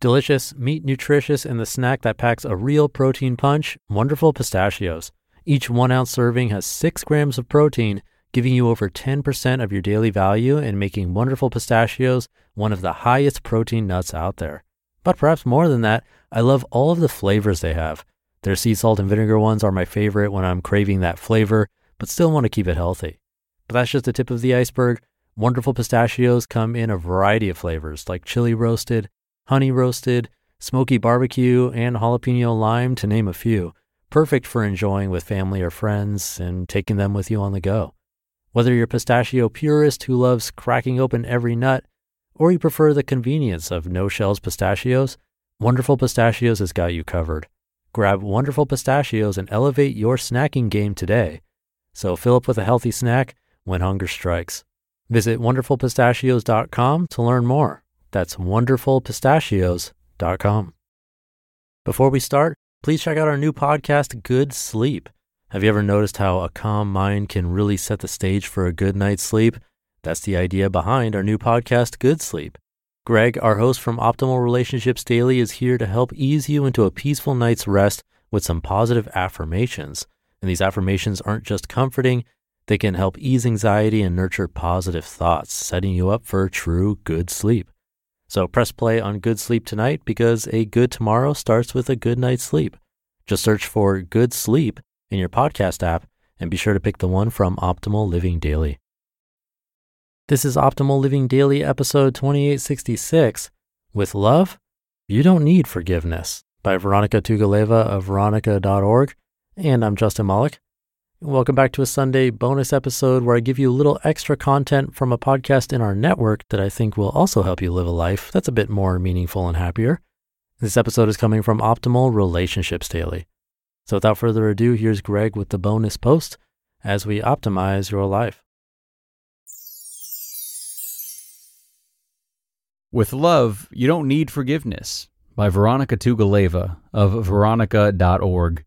Delicious, meat nutritious, and the snack that packs a real protein punch, Wonderful Pistachios. Each 1 ounce serving has 6 grams of protein, giving you over 10% of your daily value and making Wonderful Pistachios one of the highest protein nuts out there. But perhaps more than that, I love all of the flavors they have. Their sea salt and vinegar ones are my favorite when I'm craving that flavor, but still want to keep it healthy. But that's just the tip of the iceberg. Wonderful Pistachios come in a variety of flavors like chili roasted, honey roasted, smoky barbecue, and jalapeno lime, to name a few. Perfect for enjoying with family or friends and taking them with you on the go. Whether you're a pistachio purist who loves cracking open every nut, or you prefer the convenience of no-shells pistachios, Wonderful Pistachios has got you covered. Grab Wonderful Pistachios and elevate your snacking game today. So fill up with a healthy snack when hunger strikes. Visit wonderfulpistachios.com to learn more. That's wonderfulpistachios.com. Before we start, please check out our new podcast, Good Sleep. Have you ever noticed how a calm mind can really set the stage for a good night's sleep? That's the idea behind our new podcast, Good Sleep. Greg, our host from Optimal Relationships Daily, is here to help ease you into a peaceful night's rest with some positive affirmations. And these affirmations aren't just comforting, they can help ease anxiety and nurture positive thoughts, setting you up for true good sleep. So press play on Good Sleep tonight because a good tomorrow starts with a good night's sleep. Just search for Good Sleep in your podcast app and be sure to pick the one from Optimal Living Daily. This is Optimal Living Daily episode 2866, With Love, You Don't Need Forgiveness, by Veronica Tugaleva of veronica.org. And I'm Justin Malik. Welcome back to a Sunday bonus episode where I give you a little extra content from a podcast in our network that I think will also help you live a life that's a bit more meaningful and happier. This episode is coming from Optimal Relationships Daily. So without further ado, here's Greg with the bonus post as we optimize your life. With Love, You Don't Need Forgiveness, by Veronica Tugaleva of veronica.org.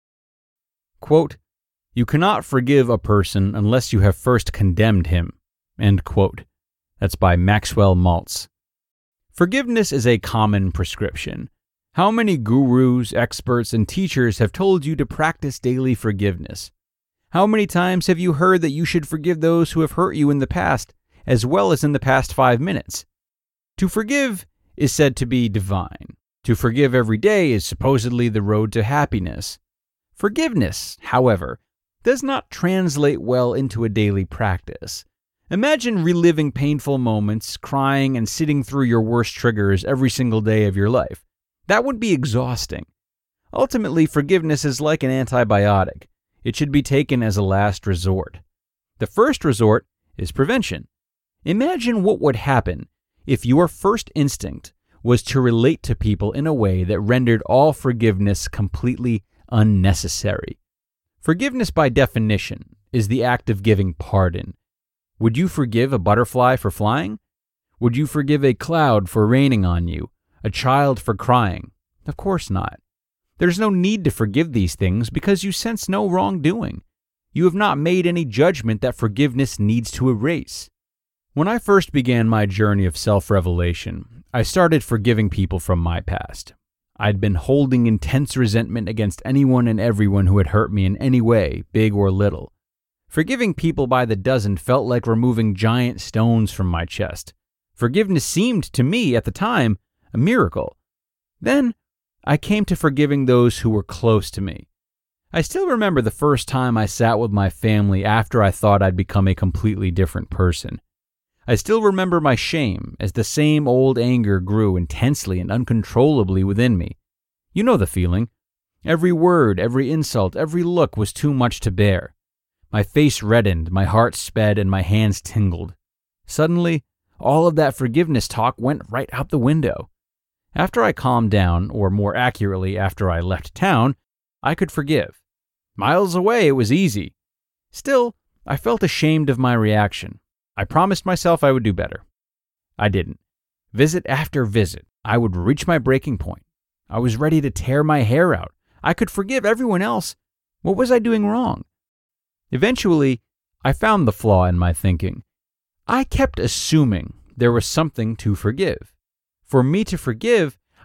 Quote, "You cannot forgive a person unless you have first condemned him." End quote. That's by Maxwell Maltz. Forgiveness is a common prescription. How many gurus, experts, and teachers have told you to practice daily forgiveness? How many times have you heard that you should forgive those who have hurt you in the past, as well as in the past 5 minutes? To forgive is said to be divine. To forgive every day is supposedly the road to happiness. Forgiveness, however, does not translate well into a daily practice. Imagine reliving painful moments, crying, and sitting through your worst triggers every single day of your life. That would be exhausting. Ultimately, forgiveness is like an antibiotic. It should be taken as a last resort. The first resort is prevention. Imagine what would happen if your first instinct was to relate to people in a way that rendered all forgiveness completely unnecessary. Forgiveness, by definition, is the act of giving pardon. Would you forgive a butterfly for flying? Would you forgive a cloud for raining on you? A child for crying? Of course not. There's no need to forgive these things because you sense no wrongdoing. You have not made any judgment that forgiveness needs to erase. When I first began my journey of self-revelation, I started forgiving people from my past. I'd been holding intense resentment against anyone and everyone who had hurt me in any way, big or little. Forgiving people by the dozen felt like removing giant stones from my chest. Forgiveness seemed, to me at the time, a miracle. Then, I came to forgiving those who were close to me. I still remember the first time I sat with my family after I thought I'd become a completely different person. I still remember my shame as the same old anger grew intensely and uncontrollably within me. You know the feeling. Every word, every insult, every look was too much to bear. My face reddened, my heart sped, and my hands tingled. Suddenly, all of that forgiveness talk went right out the window. After I calmed down, or more accurately, after I left town, I could forgive. Miles away, it was easy. Still, I felt ashamed of my reaction. I promised myself I would do better. I didn't. Visit after visit, I would reach my breaking point. I was ready to tear my hair out. I could forgive everyone else. What was I doing wrong? Eventually, I found the flaw in my thinking. I kept assuming there was something to forgive. For me to forgive,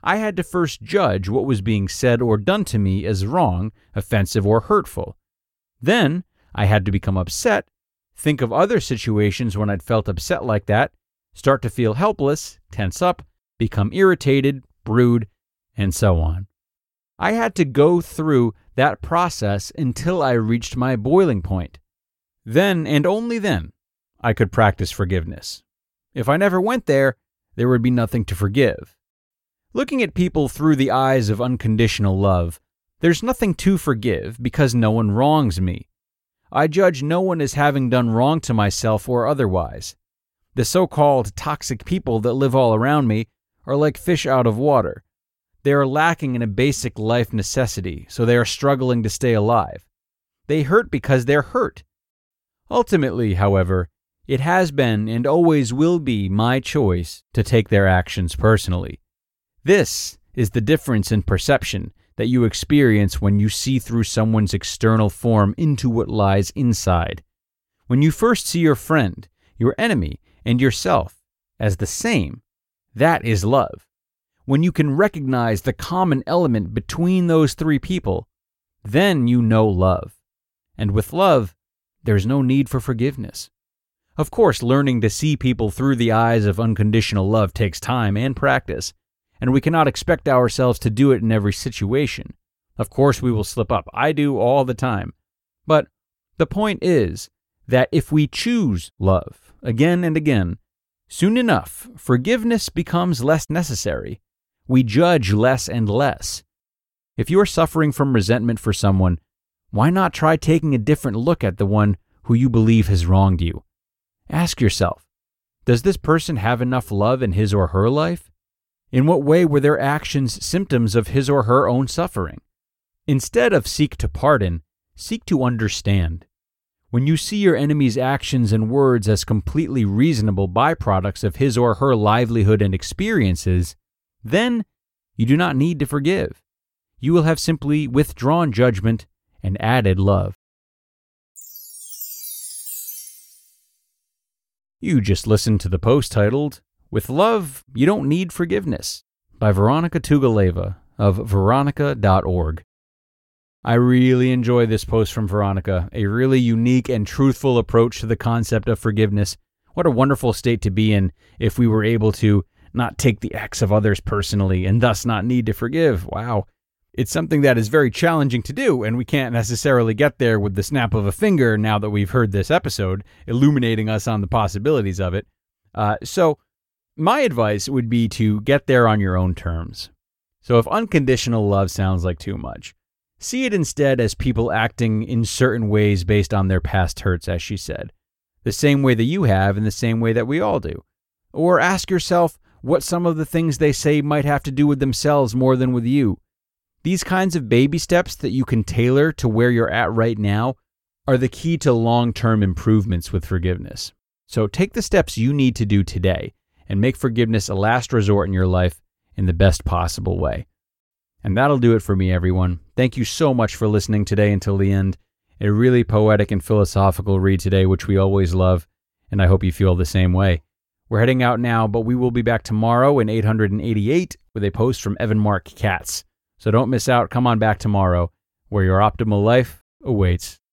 I had to first judge what was being said or done to me as wrong, offensive, or hurtful. Then I had to become upset, think of other situations when I'd felt upset like that, start to feel helpless, tense up, become irritated, brood, and so on. I had to go through that process until I reached my boiling point. Then, and only then, I could practice forgiveness. If I never went there, there would be nothing to forgive. Looking at people through the eyes of unconditional love, there's nothing to forgive because no one wrongs me. I judge no one as having done wrong to myself or otherwise. The so-called toxic people that live all around me are like fish out of water. They are lacking in a basic life necessity, so they are struggling to stay alive. They hurt because they're hurt. Ultimately, however, it has been and always will be my choice to take their actions personally. This is the difference in perception that you experience when you see through someone's external form into what lies inside. When you first see your friend, your enemy, and yourself as the same, that is love. When you can recognize the common element between those three people, then you know love. And with love, there's no need for forgiveness. Of course, learning to see people through the eyes of unconditional love takes time and practice, and we cannot expect ourselves to do it in every situation. Of course, we will slip up. I do all the time. But the point is that if we choose love again and again, soon enough, forgiveness becomes less necessary. We judge less and less. If you are suffering from resentment for someone, why not try taking a different look at the one who you believe has wronged you? Ask yourself, does this person have enough love in his or her life? In what way were their actions symptoms of his or her own suffering? Instead of seek to pardon, seek to understand. When you see your enemy's actions and words as completely reasonable byproducts of his or her livelihood and experiences, then you do not need to forgive. You will have simply withdrawn judgment and added love. You just listened to the post titled, "With Love, You Don't Need Forgiveness," by Veronica Tugaleva of Veronica.org. I really enjoy this post from Veronica, a really unique and truthful approach to the concept of forgiveness. What a wonderful state to be in if we were able to not take the acts of others personally and thus not need to forgive. Wow. It's something that is very challenging to do, and we can't necessarily get there with the snap of a finger now that we've heard this episode, illuminating us on the possibilities of it. So my advice would be to get there on your own terms. So if unconditional love sounds like too much, see it instead as people acting in certain ways based on their past hurts, as she said, the same way that you have and the same way that we all do. Or ask yourself what some of the things they say might have to do with themselves more than with you. These kinds of baby steps that you can tailor to where you're at right now are the key to long-term improvements with forgiveness. So take the steps you need to do today and make forgiveness a last resort in your life in the best possible way. And that'll do it for me, everyone. Thank you so much for listening today until the end. A really poetic and philosophical read today, which we always love, and I hope you feel the same way. We're heading out now, but we will be back tomorrow in 888 with a post from Evan Mark Katz. So don't miss out. Come on back tomorrow, where your optimal life awaits.